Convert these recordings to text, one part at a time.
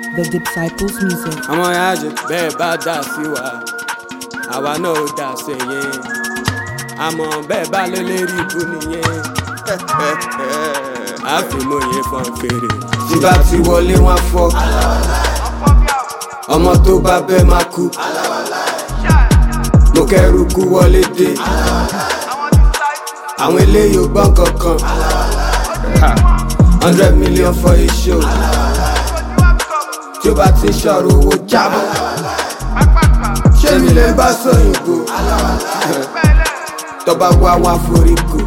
The Disciples Music. Ọmọ ìyájọ́ bẹ́ẹ̀ bá dà sí wa àwa náà ò dà sí yẹn àmọ́ bẹ́ẹ̀ bá lélẹ́rìí ibú nìyẹn àfimọ́ yẹn fọ́n fèrè. tí bá ti wọlé wọn fọ́ ọmọ tó bá bẹ́ẹ̀ máa kú mo kẹ́rù kú wọlé dé àwọn eléyìí ò gbọ́n kankan 100 million for a show tí ó bá ti ṣọ̀rọ̀ owó jábọ̀ ṣé mi lè bá sóyìnbó tọ́ba wá wọn àforíkò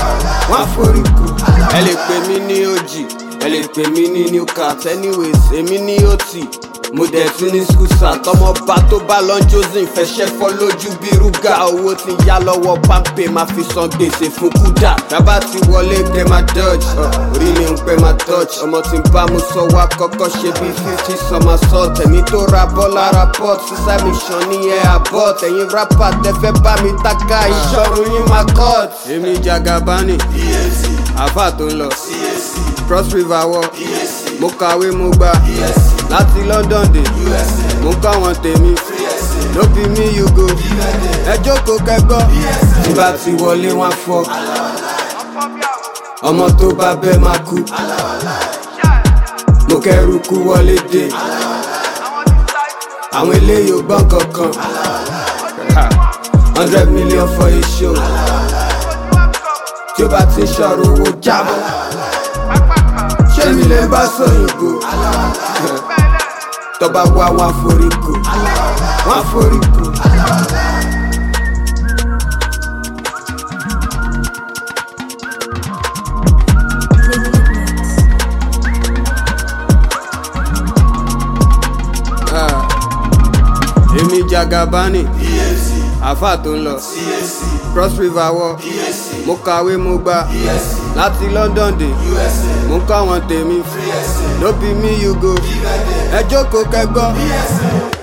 ẹ lè pè mí ní òjì ẹ lè pè mí ní new cat anyways èmi ní òtì mo dẹ̀ tún ní skúsà tọmọ bá tó bá lọ josin fẹsẹ̀ fọ́ lójú bí rúgà owó ti yá lọ́wọ́ pápẹ́ máa fi san gbèsè fún kúdà tábà ti wọlé kẹ́ máa dodge orí mi ń pẹ́ máa touch ọmọ tí ń bá mu sọ wá kọ́kọ́ ṣe bí 50 sọmọ sọ tẹ̀mí tó ra bọ́ lára port sísá mi ṣàn ní ẹ̀ àbọ̀ tẹ̀yìn rapper tẹ́fẹ́ bá mi taka ìṣọ̀run yín máa cut. èmi Jagabani àfà tó ń lọ Cross River wọ mo kàwé mo gbà láti London dé mo kọ́ wọn tèmi ló bí mi you go ẹ jókòó kẹ́gbọ́. tí bá ti wọlé wọn fọ́ ọmọ tó bá bẹ́ẹ̀ máa kú mo kẹ́rù kú wọlé dé àwọn eléyìí ò gbọ́n kankan 100 million for a show tí ó bá ti ṣọ̀rọ̀ owó jábọ̀ ṣé mi lè bá sóyìnbó tọ́ba wá wọn àforíkò èmi Jagabani àfà tó ń lọ Cross River wọ mo kàwé mo gbà láti London dé mo kọ́ wọn tèmi ló bí mi you go ẹ jókòó kẹ́gbọ́.